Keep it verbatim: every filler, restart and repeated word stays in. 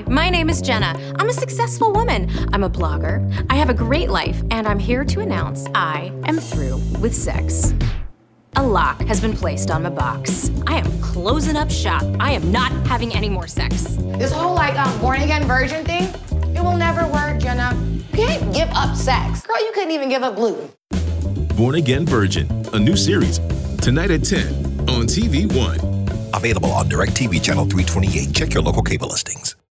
my name is Jenna. I'm a successful woman. I'm a blogger. I have a great life, and I'm here to announce I am through with sex. A lock has been placed on my box. I am closing up shop. I am not having any more sex. This whole like um, born again virgin thing, it will never work, Jenna. You can't give up sex. Girl, you couldn't even give up gluten. Born Again Virgin, a new series, tonight at ten on T V One. Available on DirecTV Channel three twenty-eight. Check your local cable listings.